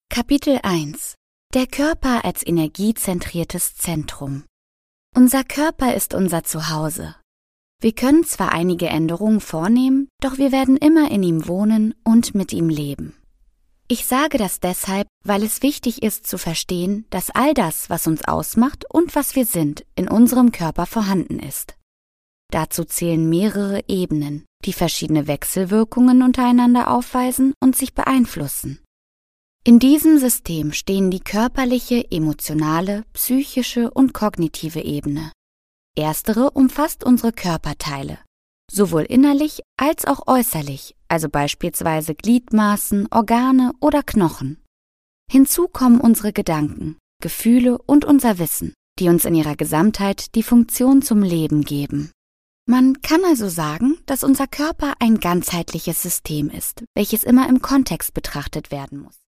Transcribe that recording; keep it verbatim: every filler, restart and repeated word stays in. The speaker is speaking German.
Kapitel eins. Der Körper als energiezentriertes Zentrum. Unser Körper ist unser Zuhause. Wir können zwar einige Änderungen vornehmen, doch wir werden immer in ihm wohnen und mit ihm leben. Ich sage das deshalb, weil es wichtig ist zu verstehen, dass all das, was uns ausmacht und was wir sind, in unserem Körper vorhanden ist. Dazu zählen mehrere Ebenen, die verschiedene Wechselwirkungen untereinander aufweisen und sich beeinflussen. In diesem System stehen die körperliche, emotionale, psychische und kognitive Ebene. Erstere umfasst unsere Körperteile, sowohl innerlich als auch äußerlich, also beispielsweise Gliedmaßen, Organe oder Knochen. Hinzu kommen unsere Gedanken, Gefühle und unser Wissen, die uns in ihrer Gesamtheit die Funktion zum Leben geben. Man kann also sagen, dass unser Körper ein ganzheitliches System ist, welches immer im Kontext betrachtet werden muss.